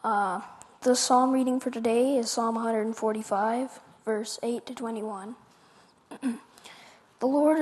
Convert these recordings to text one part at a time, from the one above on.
The psalm reading for today is Psalm 145, verse 8 to 21. The Lord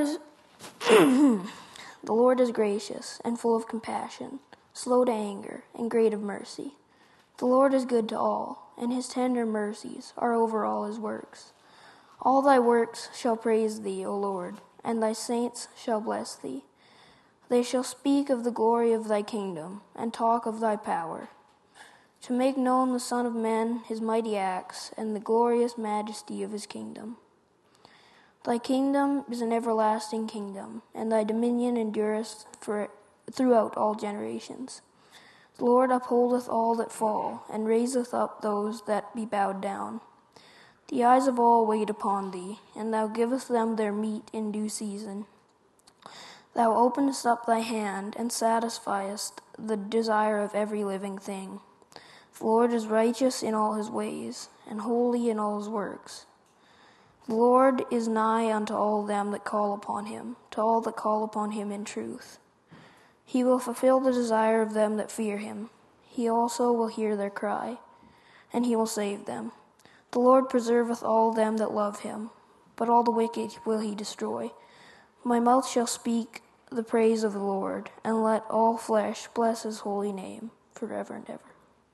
is gracious and full of compassion, slow to anger, and great of mercy. The Lord is good to all, and his tender mercies are over all his works. All thy works shall praise thee, O Lord, and thy saints shall bless thee. They shall speak of the glory of thy kingdom, and talk of thy power, to make known the Son of Man his mighty acts, and the glorious majesty of his kingdom. Thy kingdom is an everlasting kingdom, and thy dominion endureth throughout all generations. The Lord upholdeth all that fall, and raiseth up those that be bowed down. The eyes of all wait upon thee, and thou givest them their meat in due season. Thou openest up thy hand, and satisfiest the desire of every living thing. The Lord is righteous in all his ways, and holy in all his works. The Lord is nigh unto all them that call upon him, to all that call upon him in truth. He will fulfill the desire of them that fear him. He also will hear their cry, and he will save them. The Lord preserveth all them that love him, but all the wicked will he destroy. My mouth shall speak the praise of the Lord, and let all flesh bless his holy name forever and ever.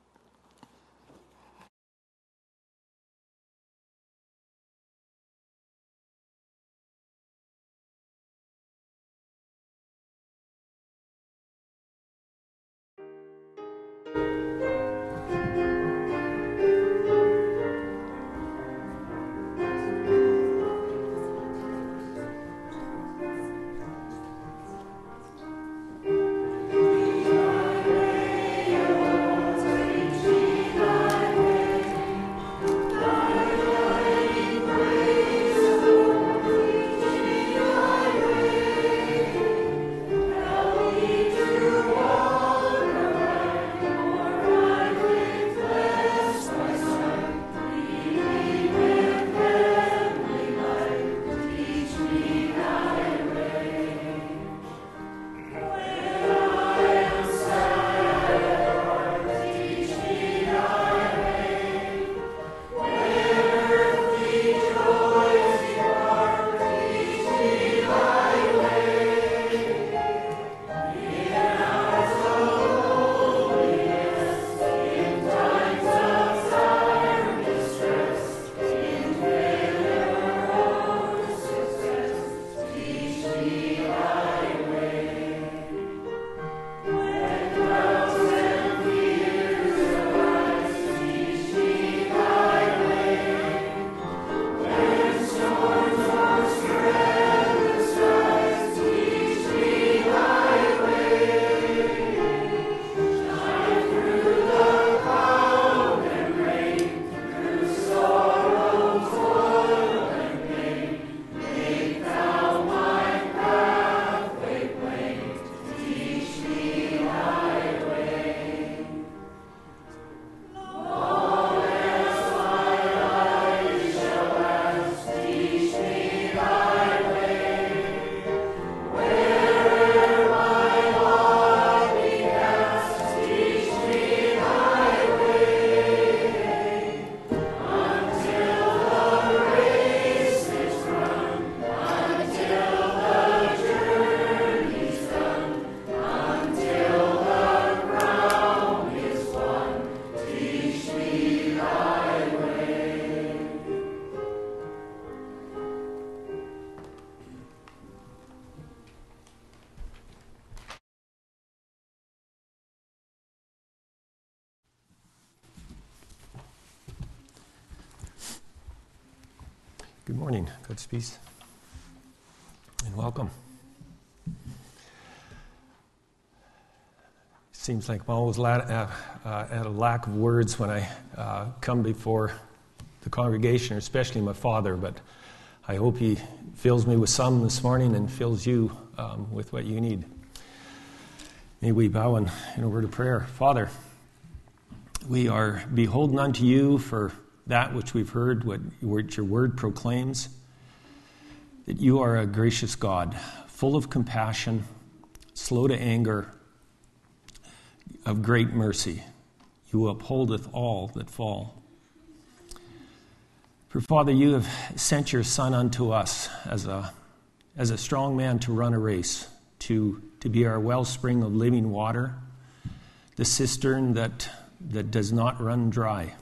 Good morning, God's peace, and welcome. Seems like I'm always at a lack of words when I come before the congregation, especially my father, but I hope he fills me with some this morning and fills you with what you need. May we bow in a word of prayer. Father, we are beholden unto you for that which we've heard, what your word proclaims, that you are a gracious God, full of compassion, slow to anger, of great mercy. who upholdeth all that fall. For Father, you have sent your Son unto us as a strong man to run a race, to be our wellspring of living water, the cistern that does not run dry.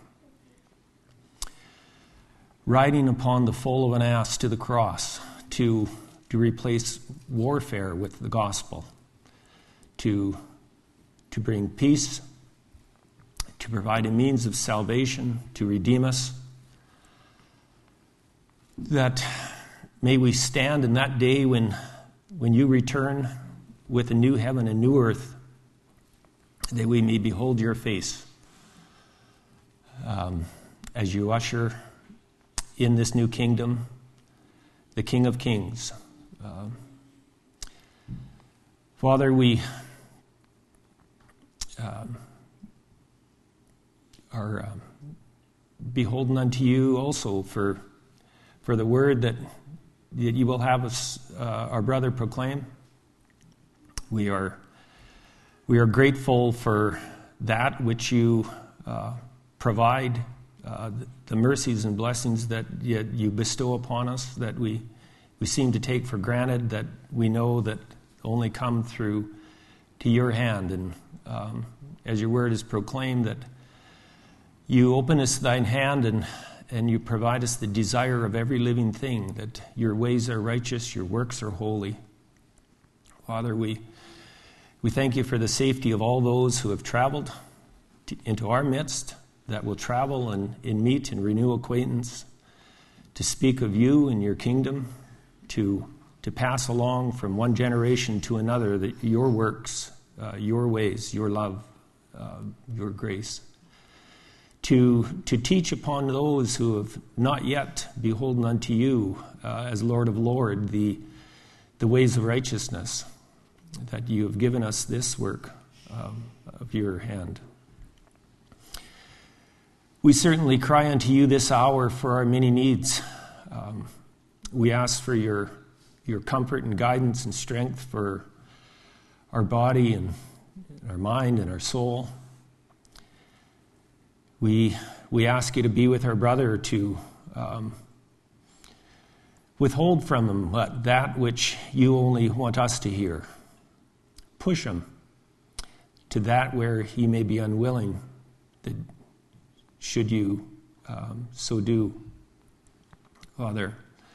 Riding upon the foal of an ass to the cross, to replace warfare with the gospel, to bring peace, to provide a means of salvation, to redeem us, that may we stand in that day when you return with a new heaven and new earth, that we may behold your face as you usher in this new kingdom, the King of Kings. Father, we are beholden unto you also for the word that you will have us, our brother, proclaim. We are grateful for that which you provide, the mercies and blessings that you bestow upon us, that we seem to take for granted, that we know that only come through to your hand. And as your word is proclaimed, that you open us thine hand and you provide us the desire of every living thing, that your ways are righteous, your works are holy. Father, we thank you for the safety of all those who have traveled into our midst, that will travel and meet and renew acquaintance, to speak of you and your kingdom, to pass along from one generation to another that your works, your ways, your love, your grace. To teach upon those who have not yet beholden unto you as Lord of Lords the ways of righteousness, that you have given us this work of your hand. We certainly cry unto you this hour for our many needs. We ask for your comfort and guidance and strength for our body and our mind and our soul. We ask you to be with our brother, to withhold from him that which you only want us to hear. Push him to that where he may be unwilling, that should you so do. Father,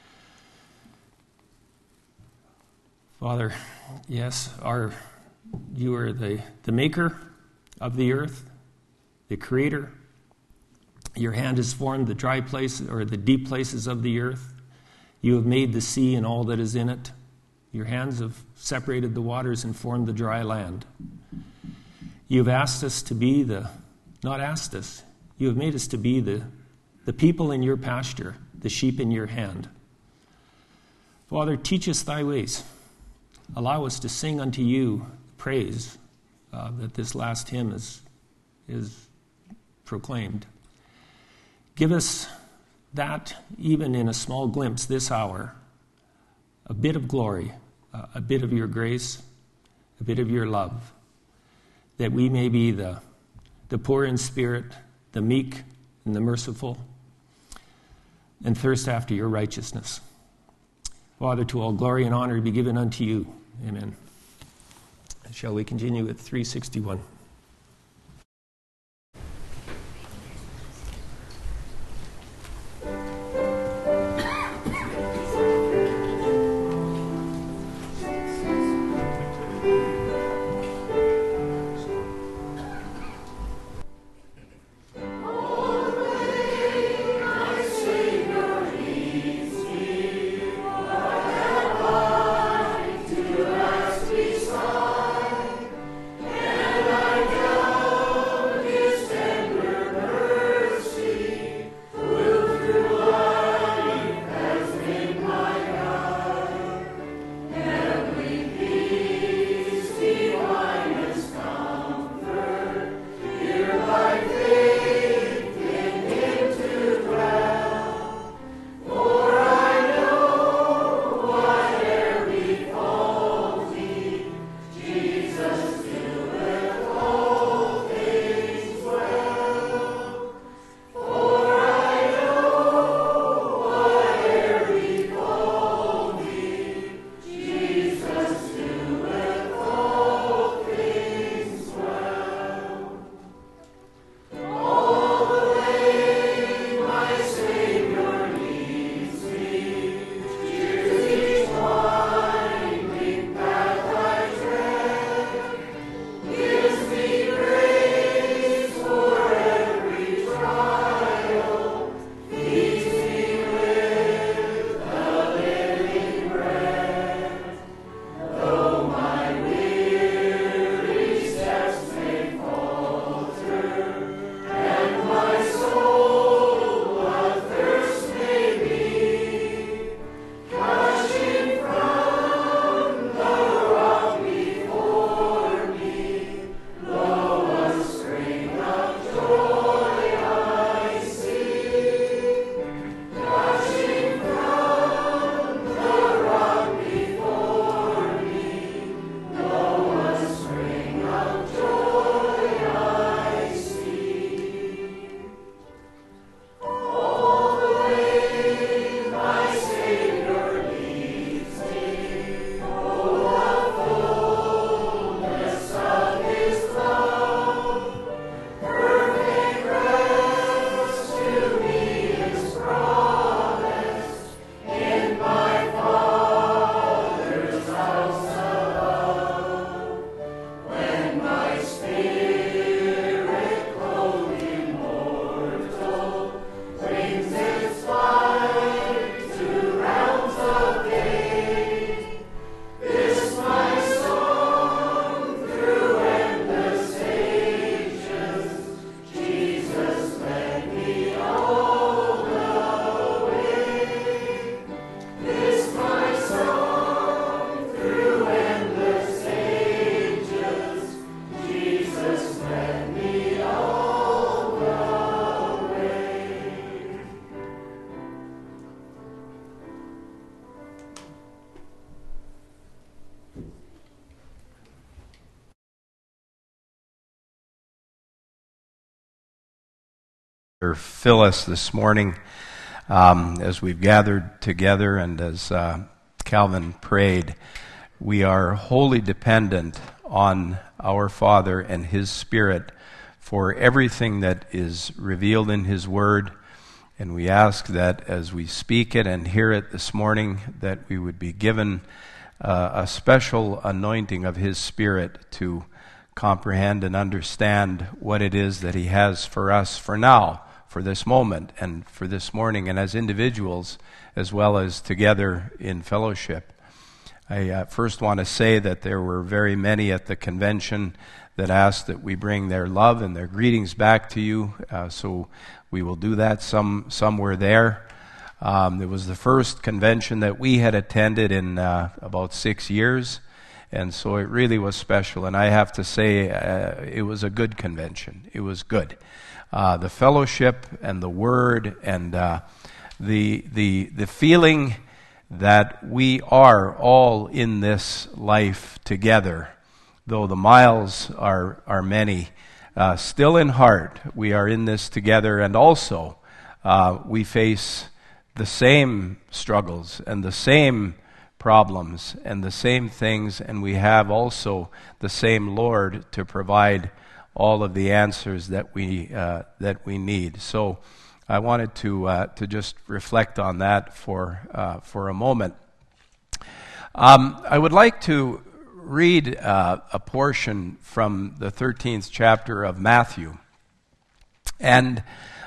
yes, you are the maker of the earth, the creator. Your hand has formed the dry places or the deep places of the earth. You have made the sea and all that is in it. Your hands have separated the waters and formed the dry land. You have asked us to be not asked us, you have made us to be the people in your pasture, the sheep in your hand. Father, teach us thy ways. Allow us to sing unto you praise that this last hymn is proclaimed. Give us that, even in a small glimpse this hour, a bit of glory, a bit of your grace, a bit of your love, that we may be the poor in spirit, the meek and the merciful, and thirst after your righteousness. Father, to all glory and honor be given unto you. Amen. Shall we continue with 361? And Fill us this morning as we've gathered together, and as Calvin prayed, we are wholly dependent on our Father and His Spirit for everything that is revealed in His Word, and we ask that as we speak it and hear it this morning, that we would be given a special anointing of His Spirit to comprehend and understand what it is that He has for us for now, for this moment, and for this morning, and as individuals, as well as together in fellowship. I first want to say that there were very many at the convention that asked that we bring their love and their greetings back to you, so we will do that. Some were there. It was the first convention that we had attended in about 6 years, and so it really was special. And I have to say, it was a good convention. It was good. The fellowship and the word and the feeling that we are all in this life together, though the miles are many, still in heart we are in this together, and also we face the same struggles and the same problems and the same things, and we have also the same Lord to provide all of the answers that we need. So I wanted to just reflect on that for a moment. I would like to read a portion from the 13th chapter of Matthew, and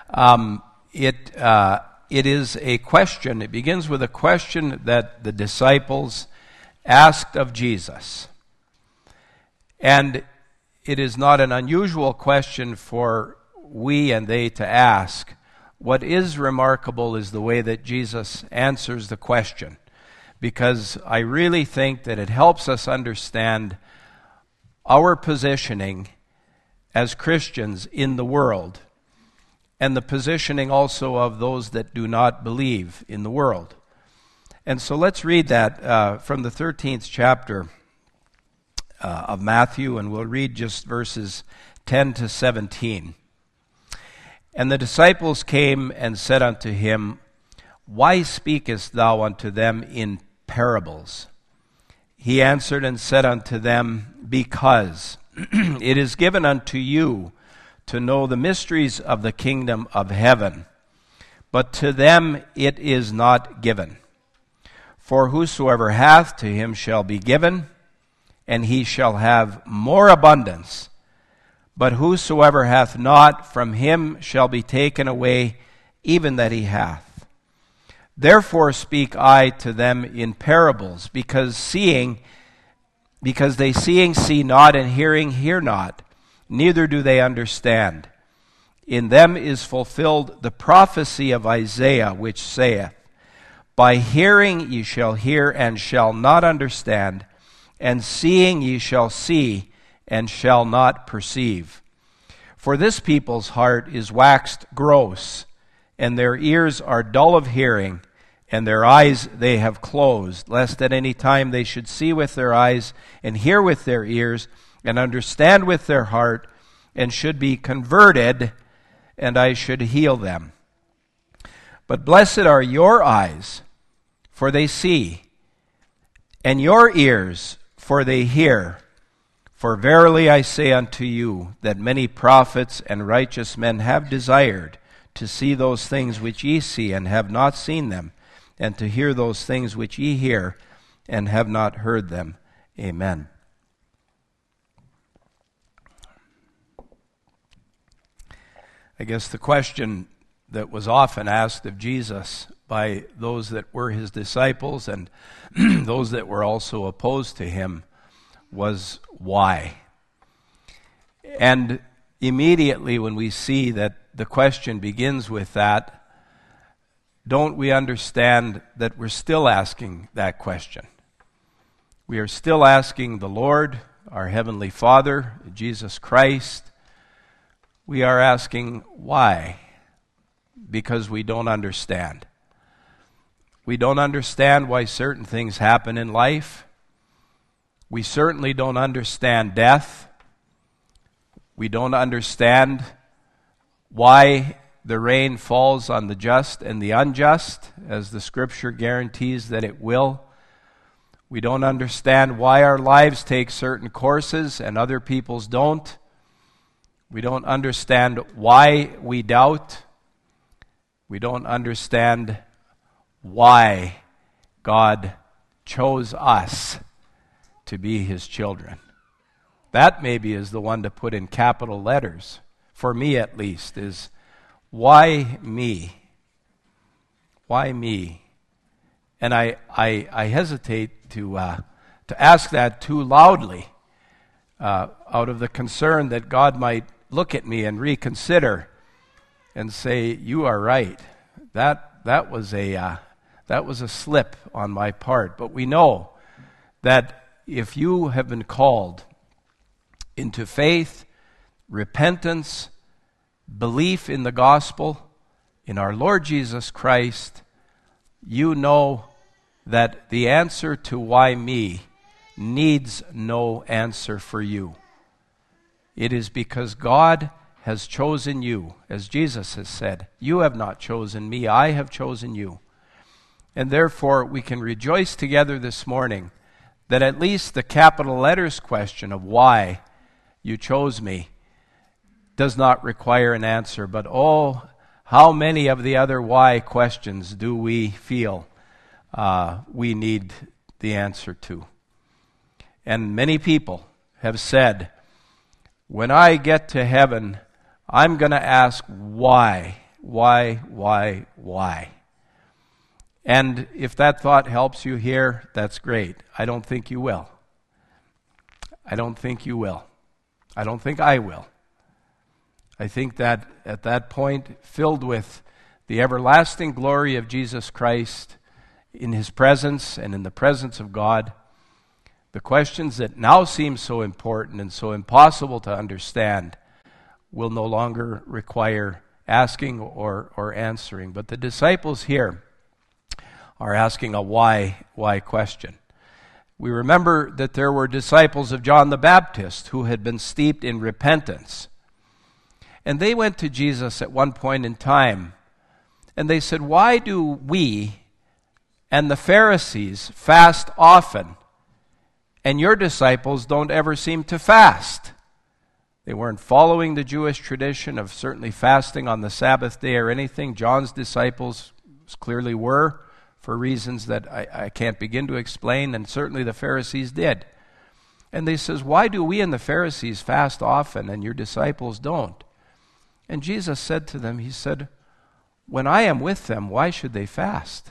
it is a question. It begins with a question that the disciples asked of Jesus, and it is not an unusual question for we and they to ask. What is remarkable is the way that Jesus answers the question, because I really think that it helps us understand our positioning as Christians in the world, and the positioning also of those that do not believe in the world. And so let's read that from the 13th chapter of Matthew, and we'll read just verses 10 to 17. And the disciples came and said unto him, Why speakest thou unto them in parables? He answered and said unto them, Because it is given unto you to know the mysteries of the kingdom of heaven, but to them it is not given. For whosoever hath, to him shall be given, and he shall have more abundance. But whosoever hath not, from him shall be taken away even that he hath. Therefore speak I to them in parables, because they seeing see not, and hearing hear not, neither do they understand. In them is fulfilled the prophecy of Isaiah, which saith, By hearing ye shall hear, and shall not understand, and seeing ye shall see, and shall not perceive. For this people's heart is waxed gross, and their ears are dull of hearing, and their eyes they have closed, lest at any time they should see with their eyes, and hear with their ears, and understand with their heart, and should be converted, and I should heal them. But blessed are your eyes, for they see, and your ears, for they hear. For verily I say unto you, that many prophets and righteous men have desired to see those things which ye see, and have not seen them, and to hear those things which ye hear, and have not heard them. Amen. I guess the question that was often asked of Jesus by those that were his disciples and those that were also opposed to him was why? And immediately when we see that the question begins with that, don't we understand that we're still asking that question? We are still asking the Lord, our Heavenly Father, Jesus Christ. We are asking why? Because we don't understand. We don't understand why certain things happen in life. We certainly don't understand death. We don't understand why the rain falls on the just and the unjust, as the Scripture guarantees that it will. We don't understand why our lives take certain courses and other people's don't. We don't understand why we doubt. We don't understand why God chose us to be His children. That maybe is the one to put in capital letters, for me at least, is why me? Why me? And I hesitate to ask that too loudly out of the concern that God might look at me and reconsider and say, "You are right. That was a slip on my part." But we know that if you have been called into faith, repentance, belief in the gospel, in our Lord Jesus Christ, you know that the answer to why me needs no answer for you. It is because God has chosen you, as Jesus has said, "You have not chosen me, I have chosen you." And therefore we can rejoice together this morning that at least the capital letters question of why you chose me does not require an answer. But oh, how many of the other why questions do we feel we need the answer to? And many people have said, when I get to heaven, I'm going to ask why. And if that thought helps you here, that's great. I don't think you will. I don't think you will. I don't think I will. I think that at that point, filled with the everlasting glory of Jesus Christ in His presence and in the presence of God, the questions that now seem so important and so impossible to understand will no longer require asking or answering. But the disciples here are asking a why question. We remember that there were disciples of John the Baptist who had been steeped in repentance. And they went to Jesus at one point in time, and they said, "Why do we and the Pharisees fast often, and your disciples don't ever seem to fast?" They weren't following the Jewish tradition of certainly fasting on the Sabbath day or anything. John's disciples clearly were, for reasons that I can't begin to explain, and certainly the Pharisees did. And they says, "Why do we and the Pharisees fast often and your disciples don't?" And Jesus said to them, He said, "When I am with them, why should they fast?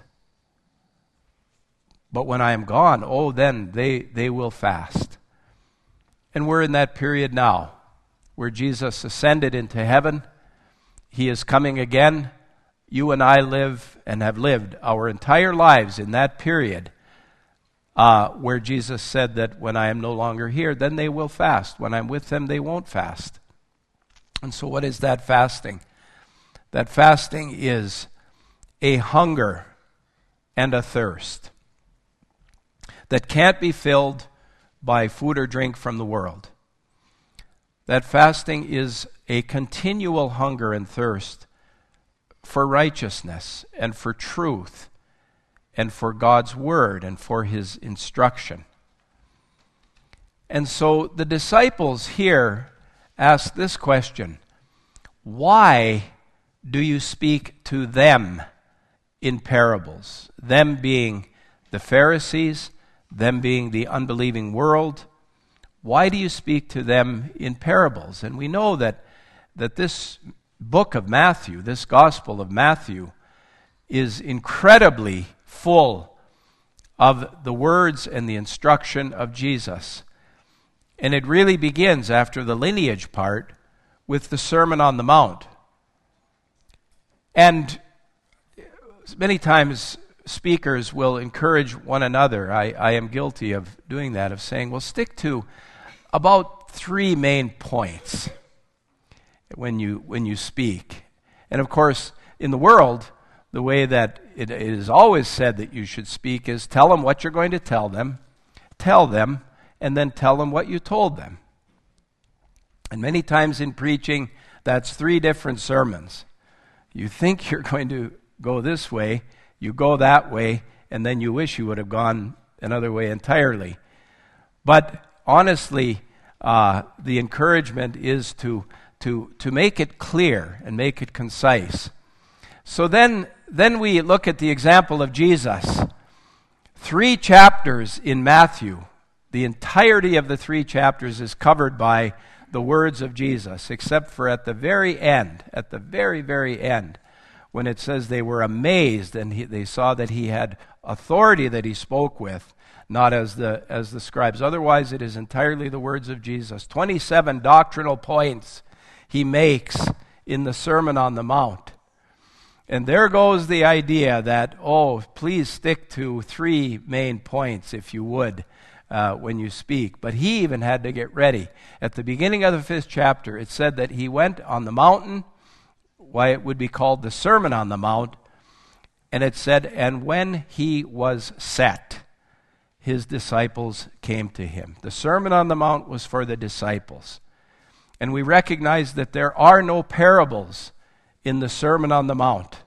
But when I am gone, then they will fast." And we're in that period now where Jesus ascended into heaven. He is coming again. You and I live and have lived our entire lives in that period where Jesus said that when I am no longer here, then they will fast. When I'm with them, they won't fast. And so what is that fasting? That fasting is a hunger and a thirst that can't be filled by food or drink from the world. That fasting is a continual hunger and thirst for righteousness and for truth and for God's word and for His instruction. And so the disciples here ask this question: why do you speak to them in parables? Them being the Pharisees, them being the unbelieving world. Why do you speak to them in parables? And we know that this book of Matthew, this Gospel of Matthew, is incredibly full of the words and the instruction of Jesus. And it really begins after the lineage part with the Sermon on the Mount. And many times speakers will encourage one another. I am guilty of doing that, of saying, well, stick to about 3 main points when you speak. And of course, in the world, the way that it is always said that you should speak is tell them what you're going to tell them, and then tell them what you told them. And many times in preaching, that's 3 different sermons. You think you're going to go this way, you go that way, and then you wish you would have gone another way entirely. But honestly, the encouragement is to make it clear and make it concise. So then we look at the example of Jesus. 3 chapters in Matthew, the entirety of the 3 chapters is covered by the words of Jesus, except for at the very end, at the very, very end, when it says they were amazed and they saw that he had authority that he spoke with, not as the scribes. Otherwise, it is entirely the words of Jesus. 27 doctrinal points he makes in the Sermon on the Mount. And there goes the idea that, please stick to 3 main points, if you would, when you speak. But he even had to get ready. At the beginning of the 5th chapter, it said that he went on the mountain, why it would be called the Sermon on the Mount, and it said, and when he was set, his disciples came to him. The Sermon on the Mount was for the disciples. And we recognize that there are no parables in the Sermon on the Mount.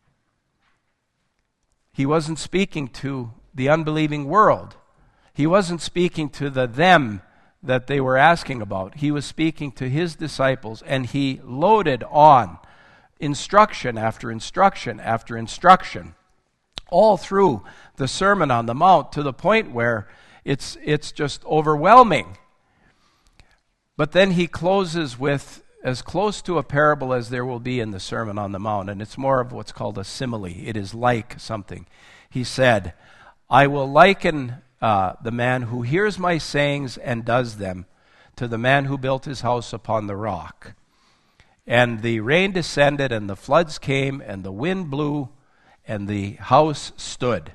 He wasn't speaking to the unbelieving world. He wasn't speaking to them that they were asking about. He was speaking to his disciples, and he loaded on instruction after instruction after instruction all through the Sermon on the Mount, to the point where it's just overwhelming. But then he closes with as close to a parable as there will be in the Sermon on the Mount, and it's more of what's called a simile. It is like something. He said, I will liken the man who hears my sayings and does them to the man who built his house upon the rock. And the rain descended, and the floods came, and the wind blew, and the house stood.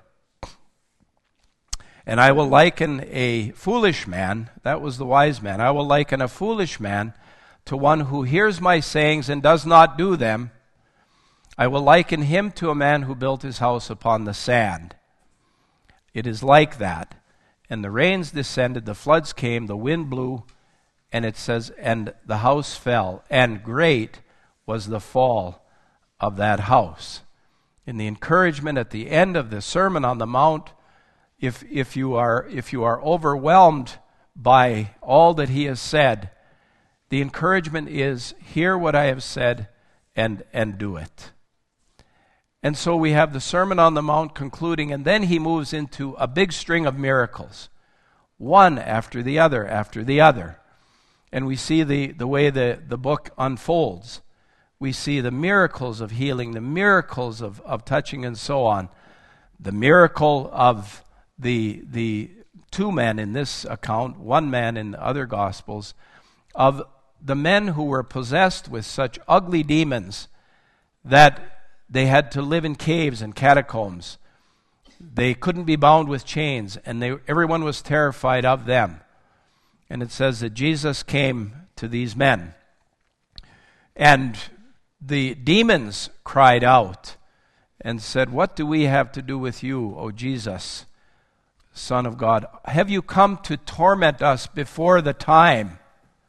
And I will liken a foolish man, that was the wise man, I will liken a foolish man to one who hears my sayings and does not do them. I will liken him to a man who built his house upon the sand. It is like that. And the rains descended, the floods came, the wind blew, and it says, and the house fell, and great was the fall of that house. In the encouragement at the end of the Sermon on the Mount, if you are overwhelmed by all that he has said, the encouragement is, hear what I have said and do it. And so we have the Sermon on the Mount concluding, and then he moves into a big string of miracles, one after the other after the other. And we see the way the book unfolds. We see the miracles of healing, the miracles of touching and so on. The miracle of the 2 men in this account, 1 man in the other Gospels, of the men who were possessed with such ugly demons that they had to live in caves and catacombs. They couldn't be bound with chains, and everyone was terrified of them. And it says that Jesus came to these men. And the demons cried out and said, what do we have to do with you, O Jesus, Son of God? Have you come to torment us before the time?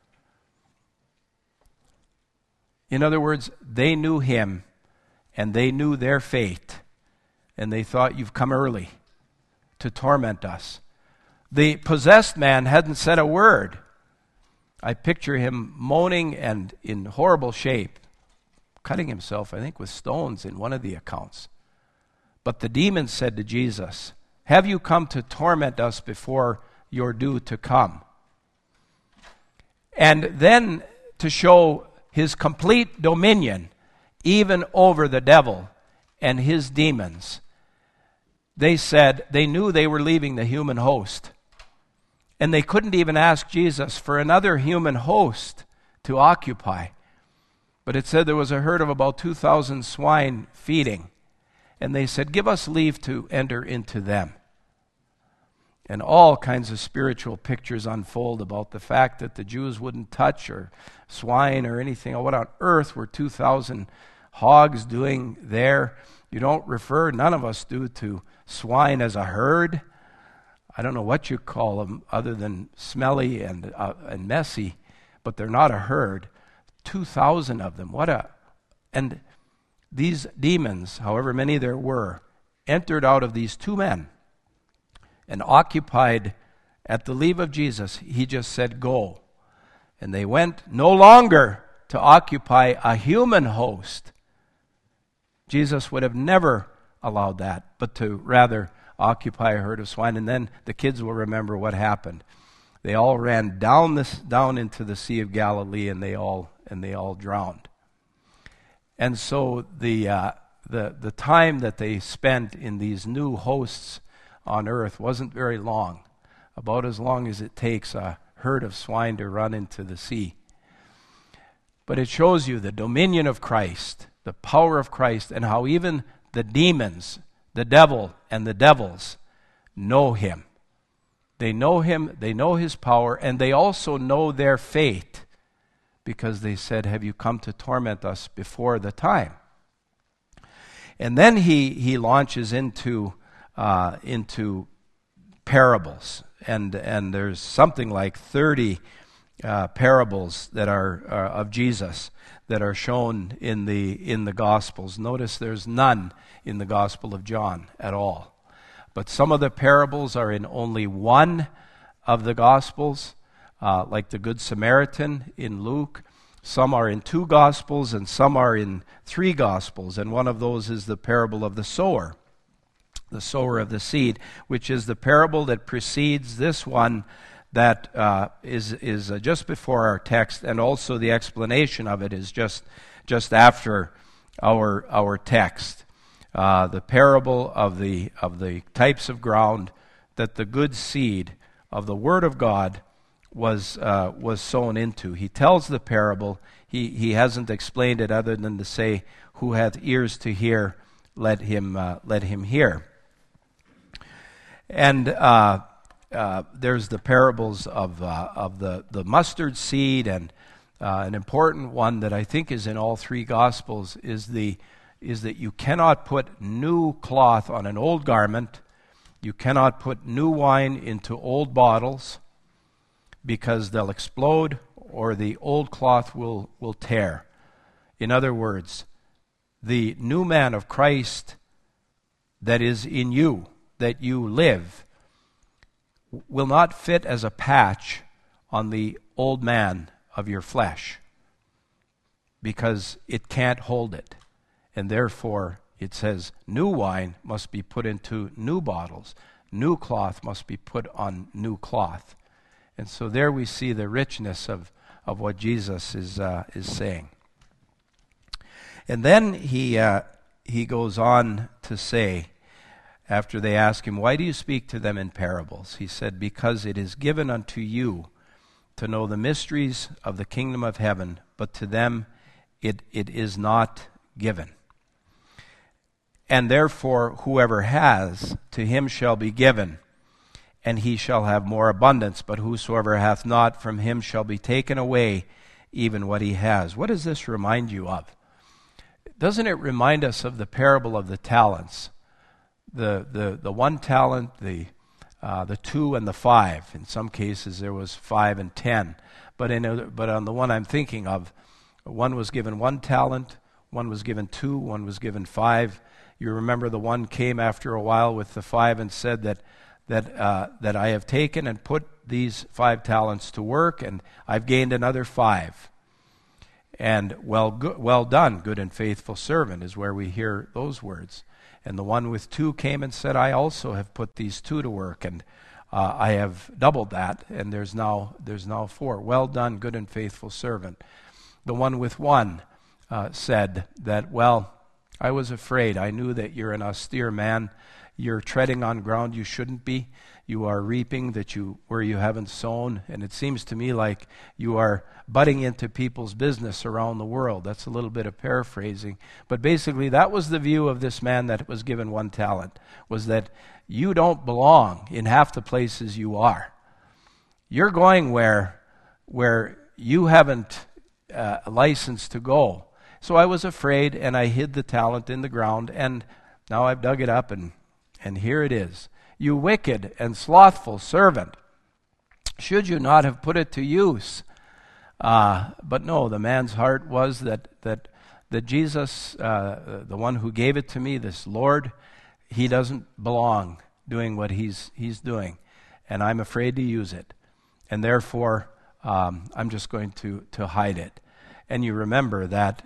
In other words, they knew him, and they knew their fate, and they thought, you've come early to torment us. The possessed man hadn't said a word. I picture him moaning and in horrible shape, cutting himself, I think, with stones in one of the accounts. But the demons said to Jesus, have you come to torment us before you're due to come? And then to show his complete dominion even over the devil and his demons, they said they knew they were leaving the human host. And they couldn't even ask Jesus for another human host to occupy. But it said there was a herd of about 2,000 swine feeding. And they said, give us leave to enter into them. And all kinds of spiritual pictures unfold about the fact that the Jews wouldn't touch or swine or anything. Oh, what on earth were 2,000 hogs doing there? You don't refer, none of us do, to swine as a herd. I don't know what you call them other than smelly and messy, but they're not a herd. 2,000 of them. And these demons, however many there were, entered out of these two men and occupied, at the leave of Jesus, he just said, go. And they went no longer to occupy a human host. Jesus would have never allowed that, but to rather occupy a herd of swine. And then the kids will remember what happened. They all ran down into the Sea of Galilee, and they all drowned. And so the time that they spent in these new hosts on earth wasn't very long, about as long as it takes a herd of swine to run into the sea. But it shows you the dominion of Christ, the power of Christ, and how even the demons, the devil and the devils, know him. They know him, they know his power, and they also know their fate, because they said, have you come to torment us before the time? And then he launches into parables, and there's something like 30 parables that are of Jesus that are shown in the Gospels. Notice there's none in the Gospel of John at all. But some of the parables are in only one of the Gospels, like the Good Samaritan in Luke. Some are in 2 Gospels, and some are in 3 Gospels. And one of those is the parable of the sower of the seed, which is the parable that precedes this one that is just before our text, and also the explanation of it is just after our text. The parable of the types of ground that the good seed of the Word of God was sown into. He tells the parable. He hasn't explained it other than to say, "Who hath ears to hear, let him hear." And there's the parables of the mustard seed, and an important one that I think is in all 3 Gospels is that you cannot put new cloth on an old garment. You cannot put new wine into old bottles, because they'll explode or the old cloth will tear. In other words, the new man of Christ that is in you, that you live, will not fit as a patch on the old man of your flesh, because it can't hold it. And therefore, it says, new wine must be put into new bottles. New cloth must be put on new cloth. And so there we see the richness of what Jesus is saying. And then he goes on to say, after they ask him, why do you speak to them in parables? He said, because it is given unto you to know the mysteries of the kingdom of heaven, but to them it is not given. And therefore, whoever has, to him shall be given, and he shall have more abundance. But whosoever hath not, from him shall be taken away even what he has. What does this remind you of? Doesn't it remind us of the parable of the talents? The 1 talent, the 2 and the 5. In some cases, there was 5 and 10. But on the one I'm thinking of, one was given 1 talent, one was given 2, one was given 5. You remember the one came after a while with the 5 and said that I have taken and put these 5 talents to work, and I've gained another 5. And well done, good and faithful servant, is where we hear those words. And the one with 2 came and said, I also have put these 2 to work, and I have doubled that, and there's now 4. Well done, good and faithful servant. The one with 1 said that, well, I was afraid. I knew that you're an austere man. You're treading on ground you shouldn't be. You are reaping where you haven't sown. And it seems to me like you are butting into people's business around the world. That's a little bit of paraphrasing. But basically, that was the view of this man that was given 1 talent, was that you don't belong in half the places you are. You're going where you haven't a license to go. So I was afraid, and I hid the talent in the ground, and now I've dug it up, and here it is. You wicked and slothful servant, should you not have put it to use? But no, the man's heart was that that Jesus, the one who gave it to me, this Lord, he doesn't belong doing what he's doing, and I'm afraid to use it, and therefore I'm just going to hide it. And you remember that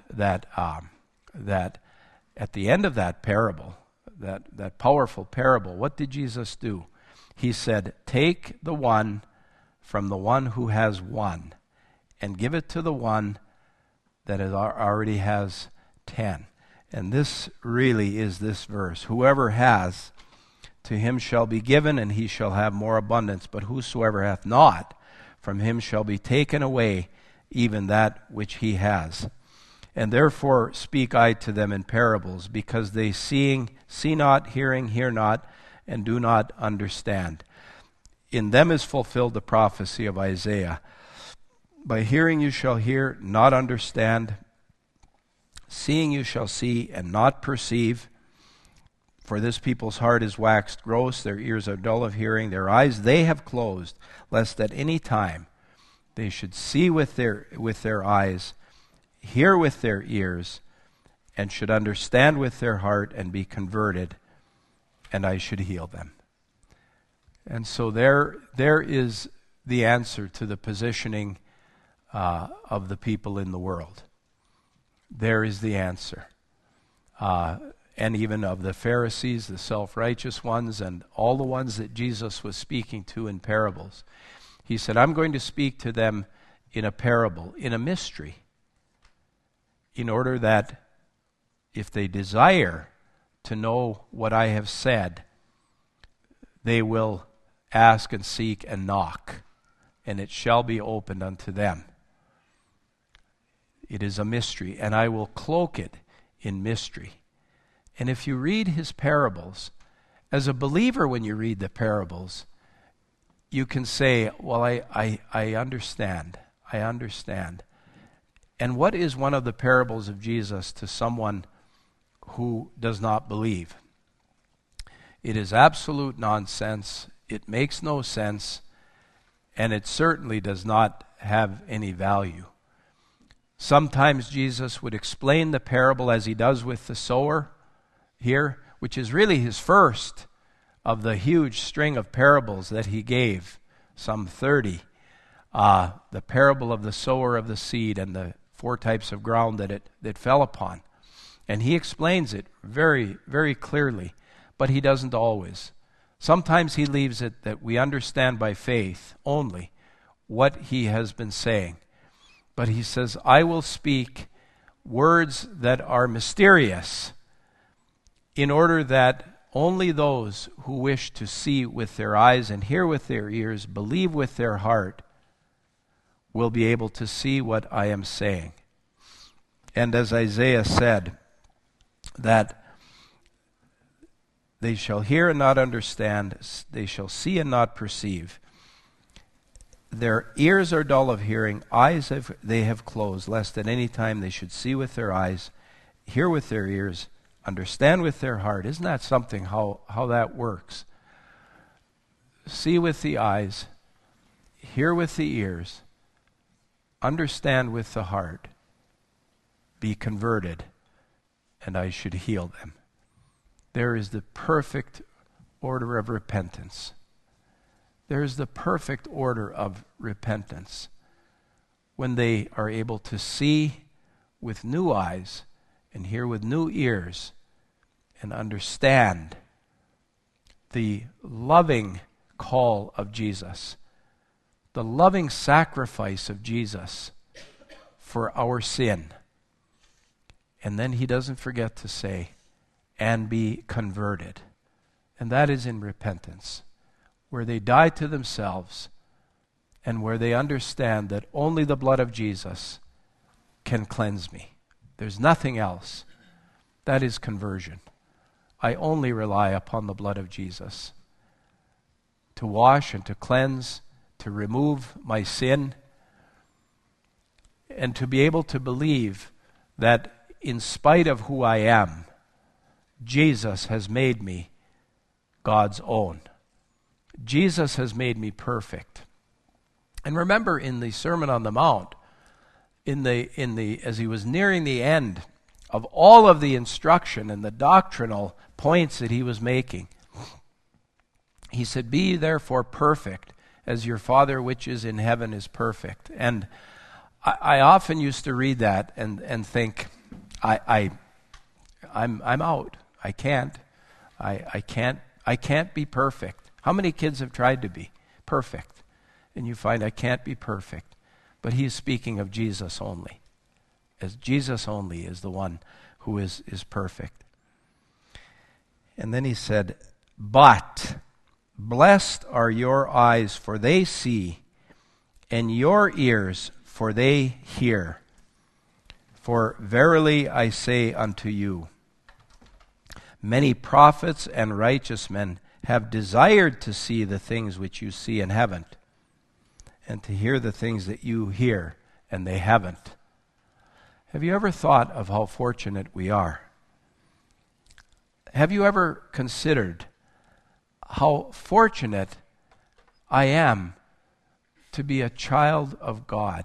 at the end of that parable, that powerful parable, what did Jesus do? He said, "Take the one from the one who has one, and give it to the one that already has 10." And this really is this verse. "Whoever has, to him shall be given, and he shall have more abundance. But whosoever hath not, from him shall be taken away even that which he has. And therefore speak I to them in parables, because they see not, hearing, hear not, and do not understand. In them is fulfilled the prophecy of Isaiah. By hearing you shall hear, not understand. Seeing you shall see, and not perceive. For this people's heart is waxed gross, their ears are dull of hearing, their eyes they have closed, lest at any time they should see with their eyes, hear with their ears, and should understand with their heart and be converted, and I should heal them." And so there is the answer to the positioning of the people in the world. There is the answer. And even of the Pharisees, the self-righteous ones, and all the ones that Jesus was speaking to in parables. He said, "I'm going to speak to them in a parable, in a mystery, in order that if they desire to know what I have said, they will ask and seek and knock, and it shall be opened unto them." It is a mystery, and I will cloak it in mystery. And if you read his parables, as a believer when you read the parables, you can say, "Well, I understand. I understand." And what is one of the parables of Jesus to someone who does not believe? It is absolute nonsense. It makes no sense. And it certainly does not have any value. Sometimes Jesus would explain the parable as he does with the sower here, which is really his first of the huge string of parables that he gave, some 30. The parable of the sower of the seed and the 4 types of ground that it fell upon. And he explains it very, very clearly, but he doesn't always. Sometimes he leaves it that we understand by faith only what he has been saying. But he says, "I will speak words that are mysterious in order that only those who wish to see with their eyes and hear with their ears, believe with their heart, will be able to see what I am saying." And as Isaiah said, that they shall hear and not understand, they shall see and not perceive. Their ears are dull of hearing, eyes they have closed, lest at any time they should see with their eyes, hear with their ears, understand with their heart. Isn't that something, how that works? See with the eyes, hear with the ears, understand with the heart, be converted, and I should heal them. There is the perfect order of repentance. There is the perfect order of repentance when they are able to see with new eyes and hear with new ears and understand the loving call of Jesus, the loving sacrifice of Jesus for our sin. And then he doesn't forget to say, "and be converted." And that is in repentance, where they die to themselves and where they understand that only the blood of Jesus can cleanse me. There's nothing else. That is conversion. I only rely upon the blood of Jesus to wash and to cleanse, to remove my sin, and to be able to believe that in spite of who I am, Jesus has made me God's own. Jesus has made me perfect. And remember in the Sermon on the Mount, as he was nearing the end of all of the instruction and the doctrinal points that he was making. He said, "Be therefore perfect, as your Father which is in heaven is perfect." And I often used to read that and think, I'm out. I can't be perfect. How many kids have tried to be perfect? And you find I can't be perfect. But he is speaking of Jesus only. As Jesus only is the one who is perfect. And then he said, "But blessed are your eyes, for they see, and your ears, for they hear. For verily I say unto you, many prophets and righteous men have desired to see the things which you see and haven't, and to hear the things that you hear and they haven't." Have you ever thought of how fortunate we are? Have you ever considered how fortunate I am to be a child of God?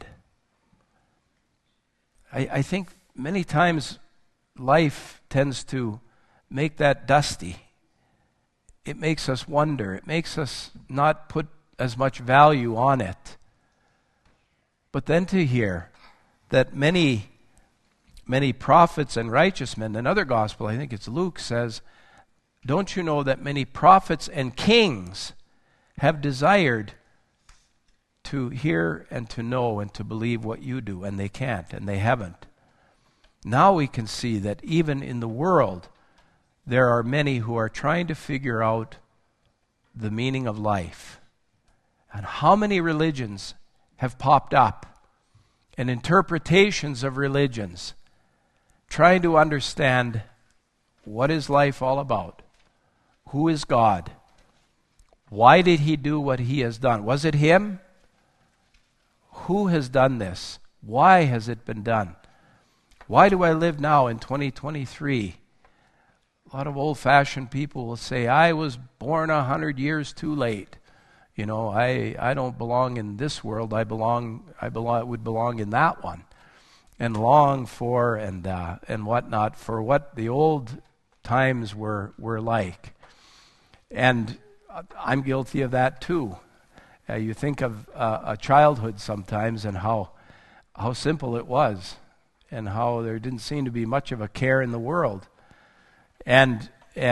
I think many times life tends to make that dusty. It makes us wonder. It makes us not put as much value on it. But then to hear that many prophets and righteous men, another gospel, I think it's Luke, says, "Don't you know that many prophets and kings have desired to hear and to know and to believe what you do, and they can't, and they haven't." Now we can see that even in the world, there are many who are trying to figure out the meaning of life. And how many religions have popped up, and interpretations of religions, trying to understand what is life all about? Who is God? Why did he do what he has done? Was it him? Who has done this? Why has it been done? Why do I live now in 2023? A lot of old-fashioned people will say, "I was born 100 years too late. You know, I don't belong in this world. I would belong in that one." And long for and whatnot, for what the old times were like. And I'm guilty of that too. You think of a childhood sometimes and how simple it was, and how there didn't seem to be much of a care in the world. And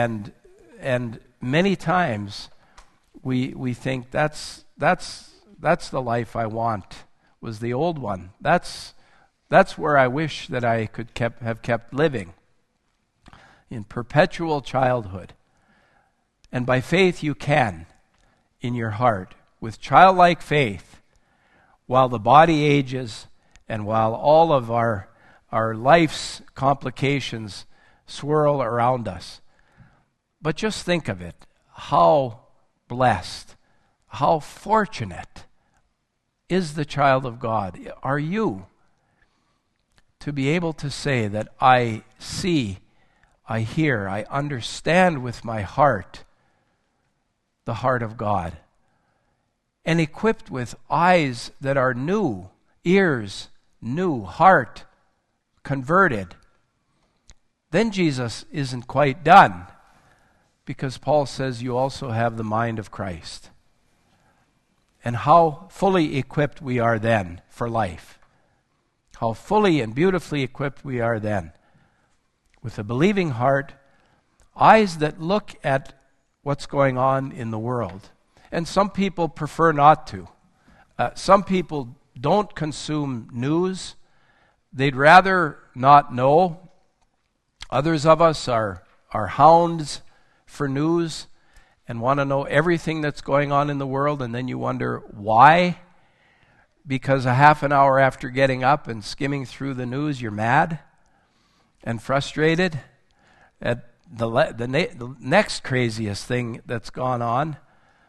many times we think that's the life I want, was the old one. That's where I wish that I could have kept living, in perpetual childhood. And by faith you can, in your heart, with childlike faith, while the body ages and while all of our life's complications swirl around us. But just think of it, how blessed, how fortunate is the child of God. Are you to be able to say that I see, I hear, I understand with my heart the heart of God, and equipped with eyes that are new, ears new, heart converted? Then Jesus isn't quite done, because Paul says you also have the mind of Christ. And how fully equipped we are then for life. How fully and beautifully equipped we are then, with a believing heart, eyes that look at what's going on in the world. And some people prefer not to. Some people don't consume news. They'd rather not know. Others of us are hounds for news and want to know everything that's going on in the world, and then you wonder why. Because a half an hour after getting up and skimming through the news, you're mad and frustrated at the next craziest thing that's gone on.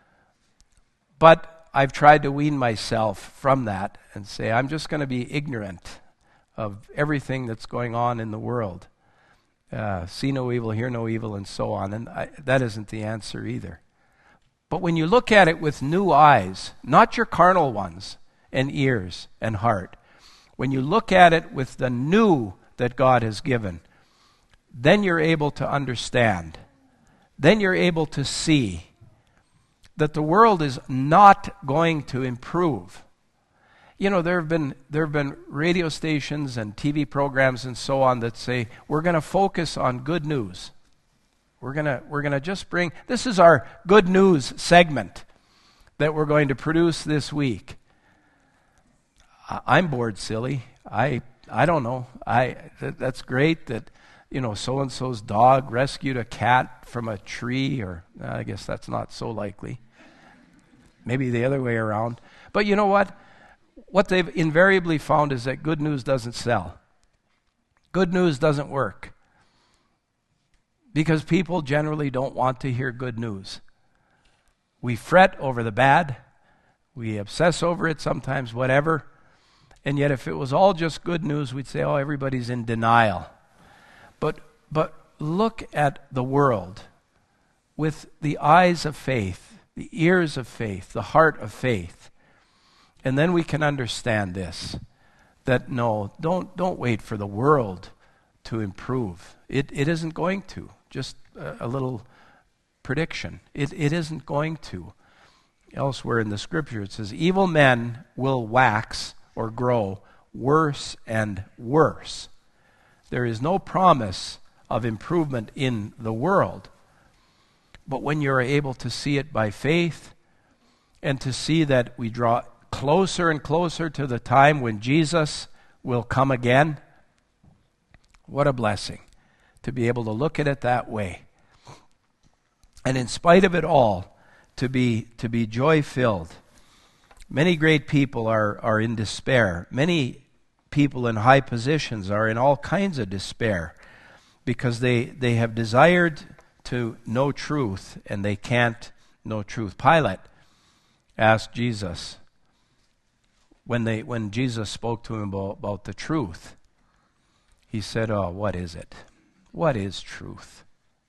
But I've tried to wean myself from that and say, I'm just going to be ignorant of everything that's going on in the world. See no evil, hear no evil, and so on. And that isn't the answer either. But when you look at it with new eyes, not your carnal ones, and ears and heart, when you look at it with the new that God has given, then you're able to understand. Then you're able to see that the world is not going to improve. You know, there have been radio stations and TV programs and so on that say, we're going to focus on good news. We're going to just bring, this is our good news segment that we're going to produce this week. I'm bored silly. I don't know. That's great that, you know, so-and-so's dog rescued a cat from a tree, or I guess that's not so likely. Maybe the other way around. But you know what? What they've invariably found is that good news doesn't sell. Good news doesn't work. Because people generally don't want to hear good news. We fret over the bad. We obsess over it sometimes, whatever. And yet if it was all just good news, we'd say, oh, everybody's in denial. But look at the world with the eyes of faith, the ears of faith, the heart of faith. And then we can understand this, that no, don't wait for the world to improve. It isn't going to. Just a little prediction. It isn't going to. Elsewhere in the scripture it says, evil men will wax or grow worse and worse. There is no promise of improvement in the world. But when you're able to see it by faith, and to see that we draw closer and closer to the time when Jesus will come again, what a blessing to be able to look at it that way. And in spite of it all, to be joy-filled. Many great people are in despair. Many people in high positions are in all kinds of despair because they have desired to know truth and they can't know truth. Pilate asked Jesus, when Jesus spoke to him about the truth, he said, oh, what is it? What is truth?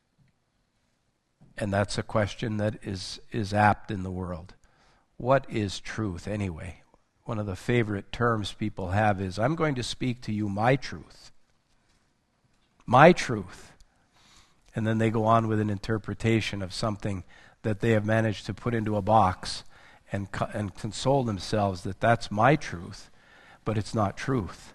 And that's a question that is apt in the world. What is truth anyway? One of the favorite terms people have is, I'm going to speak to you my truth. My truth. And then they go on with an interpretation of something that they have managed to put into a box and console themselves that that's my truth, but it's not truth.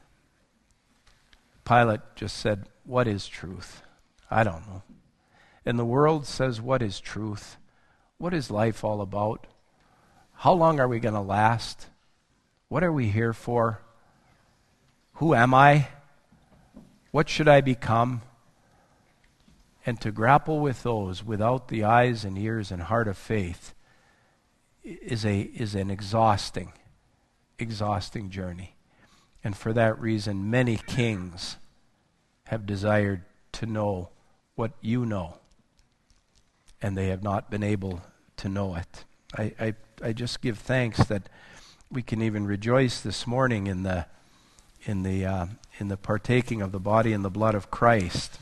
Pilate just said, what is truth? I don't know. And the world says, what is truth? What is life all about? How long are we going to last? What are we here for? Who am I? What should I become? And to grapple with those without the eyes and ears and heart of faith is an exhausting journey. And for that reason, many kings have desired to know what you know, and they have not been able to know it. I just give thanks that we can even rejoice this morning in the partaking of the body and the blood of Christ.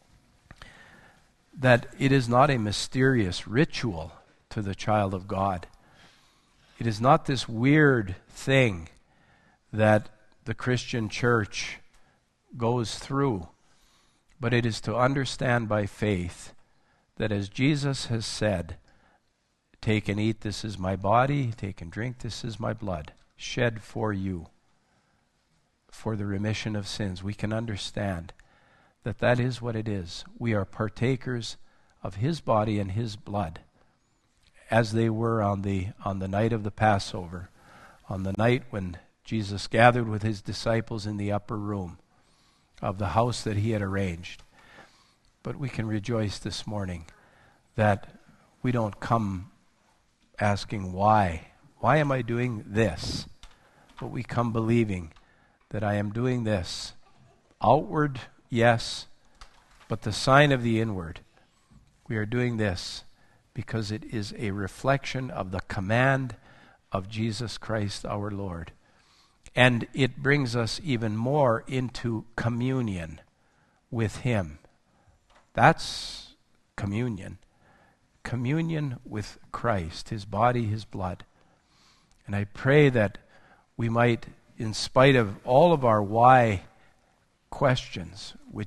That it is not a mysterious ritual to the child of God. It is not this weird thing that the Christian church goes through, but it is to understand by faith that as Jesus has said, take and eat, this is my body, take and drink, this is my blood, shed for you, for the remission of sins. We can understand that is what it is. We are partakers of his body and his blood, as they were on the night of the Passover, on the night when Jesus gathered with his disciples in the upper room of the house that he had arranged. But we can rejoice this morning that we don't come asking why. Why am I doing this? But we come believing that I am doing this. Outward, yes, but the sign of the inward. We are doing this because it is a reflection of the command of Jesus Christ our Lord. And it brings us even more into communion with him. That's communion. Communion with Christ, his body, his blood. And I pray that we might, in spite of all of our why questions, which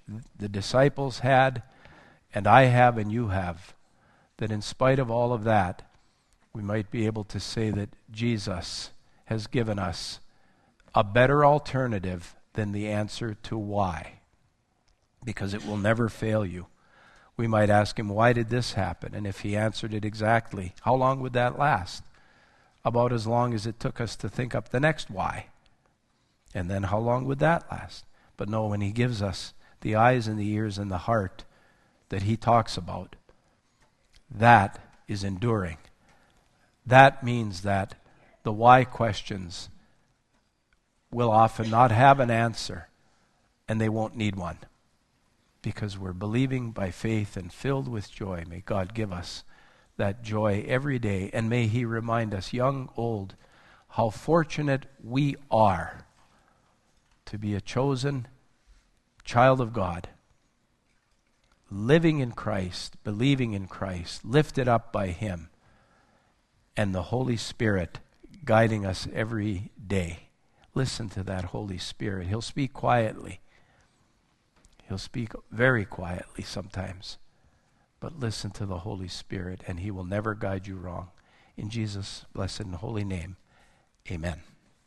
the disciples had, and I have, and you have, that in spite of all of that, we might be able to say that Jesus has given us a better alternative than the answer to why, because it will never fail you. We might ask him, why did this happen? And if he answered it exactly, how long would that last? About as long as it took us to think up the next why. And then how long would that last? But no, when he gives us the eyes and the ears and the heart that he talks about, that is enduring. That means that the why questions will often not have an answer, and they won't need one, because we're believing by faith and filled with joy. May God give us that joy every day, and may he remind us, young, old, how fortunate we are to be a chosen child of God, living in Christ, believing in Christ, lifted up by him, and the Holy Spirit guiding us every day. Listen to that Holy Spirit. He'll speak quietly. He'll speak very quietly sometimes. But listen to the Holy Spirit, and he will never guide you wrong. In Jesus' blessed and holy name, amen.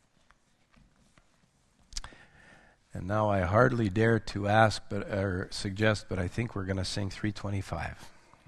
And now I hardly dare to ask or suggest, but I think we're going to sing 325.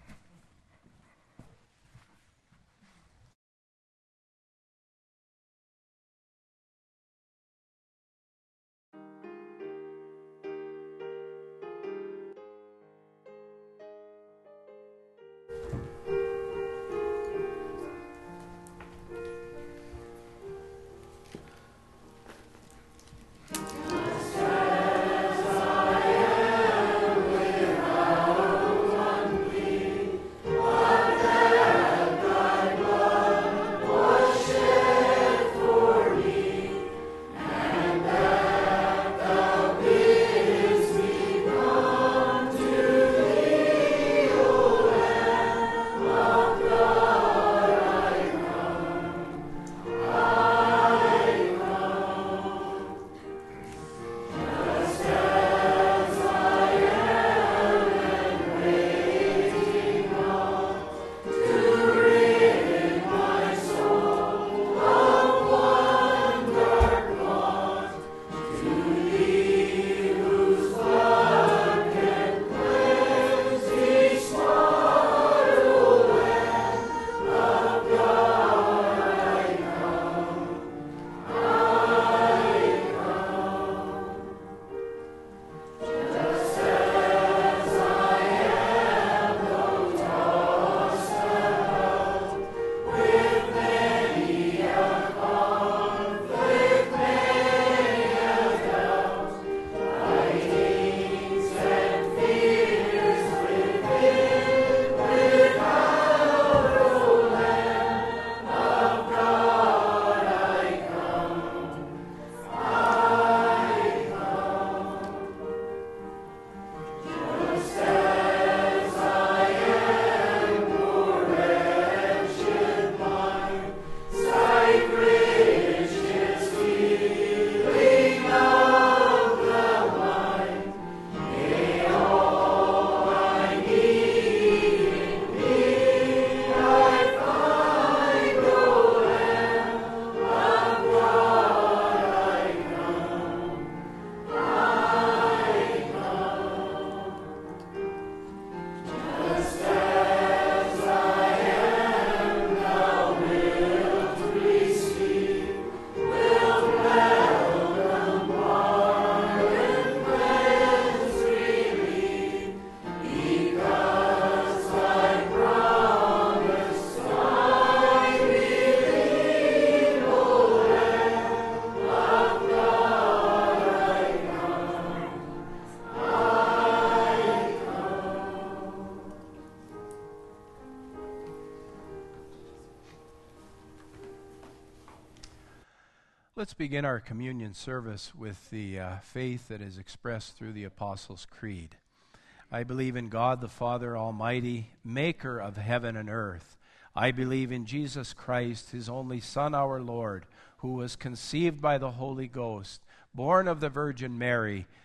Let's begin our communion service with the faith that is expressed through the Apostles' Creed. I believe in God the Father Almighty, maker of heaven and earth. I believe in Jesus Christ, his only Son, our Lord, who was conceived by the Holy Ghost, born of the Virgin Mary,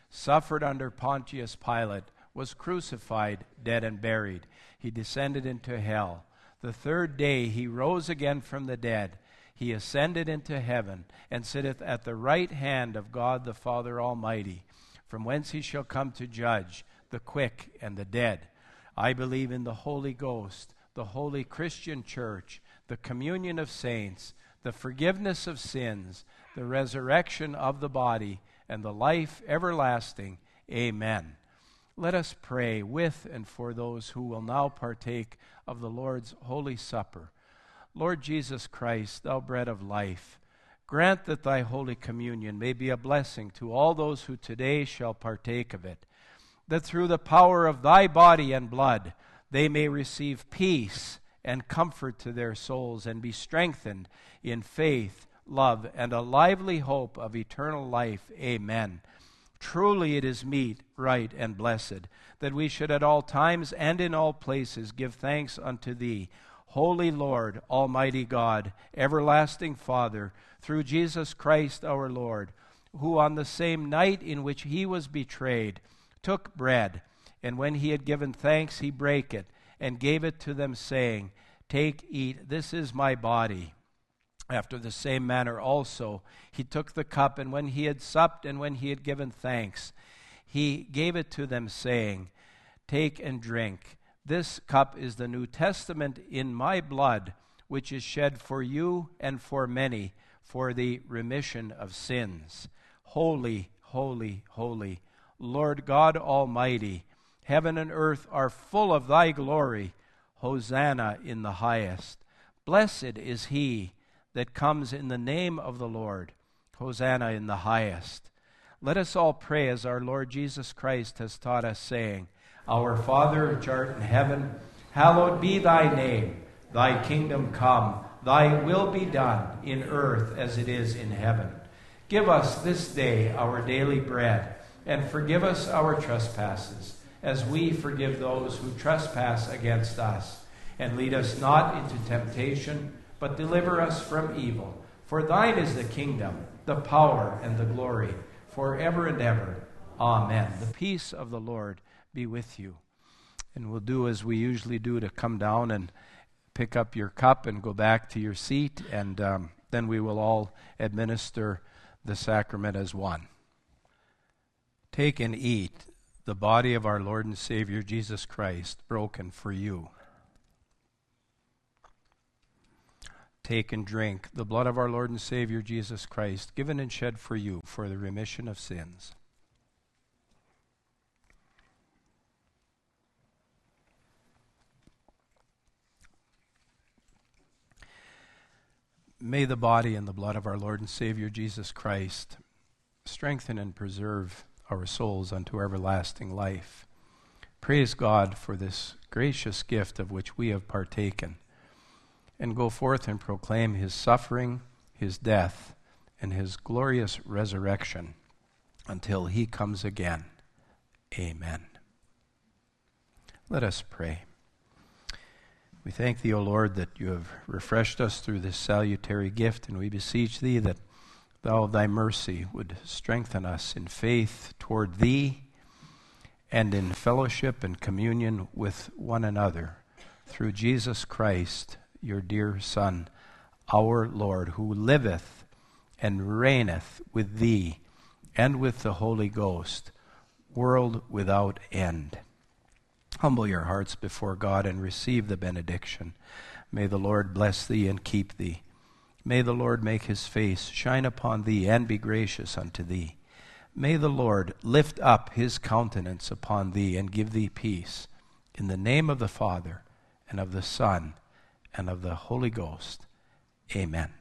suffered under Pontius Pilate, was crucified, dead and buried. He descended into hell. The third day he rose again from the dead. He ascended into heaven, and sitteth at the right hand of God the Father Almighty, from whence he shall come to judge the quick and the dead. I believe in the Holy Ghost, the holy Christian church, the communion of saints, the forgiveness of sins, the resurrection of the body, and the life everlasting. Amen. Let us pray with and for those who will now partake of the Lord's holy supper. Lord Jesus Christ, thou bread of life, grant that thy holy communion may be a blessing to all those who today shall partake of it, that through the power of thy body and blood they may receive peace and comfort to their souls and be strengthened in faith, love, and a lively hope of eternal life. Amen. Truly it is meet, right, and blessed that we should at all times and in all places give thanks unto thee, Holy Lord, Almighty God, everlasting Father, through Jesus Christ our Lord, who on the same night in which he was betrayed took bread, and when he had given thanks, he brake it, and gave it to them, saying, Take, eat, this is my body. After the same manner also he took the cup, and when he had supped, and when he had given thanks, he gave it to them, saying, Take and drink. This cup is the New Testament in my blood, which is shed for you and for many for the remission of sins. Holy, holy, holy, Lord God Almighty, heaven and earth are full of thy glory. Hosanna in the highest. Blessed is he that comes in the name of the Lord. Hosanna in the highest. Let us all pray as our Lord Jesus Christ has taught us, saying, Our Father which art in heaven, hallowed be thy name. Thy kingdom come, thy will be done in earth as it is in heaven. Give us this day our daily bread, and forgive us our trespasses, as we forgive those who trespass against us. And lead us not into temptation, but deliver us from evil. For thine is the kingdom, the power, and the glory, forever and ever. Amen. The peace of the Lord be with you. And we'll do as we usually do, to come down and pick up your cup and go back to your seat, and then we will all administer the sacrament as one. Take and eat the body of our Lord and Savior Jesus Christ, broken for you. Take and drink the blood of our Lord and Savior Jesus Christ, given and shed for you for the remission of sins. May the body and the blood of our Lord and Savior Jesus Christ strengthen and preserve our souls unto everlasting life. Praise God for this gracious gift of which we have partaken, and go forth and proclaim his suffering, his death, and his glorious resurrection until he comes again. Amen. Let us pray. We thank thee, O Lord, that you have refreshed us through this salutary gift, and we beseech thee that thou of thy mercy would strengthen us in faith toward thee and in fellowship and communion with one another through Jesus Christ, your dear Son, our Lord, who liveth and reigneth with thee and with the Holy Ghost, world without end. Humble your hearts before God and receive the benediction. May the Lord bless thee and keep thee. May the Lord make his face shine upon thee and be gracious unto thee. May the Lord lift up his countenance upon thee and give thee peace. In the name of the Father, and of the Son, and of the Holy Ghost. Amen.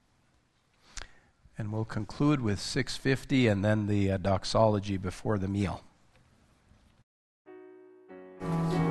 And we'll conclude with 650 and then the doxology before the meal.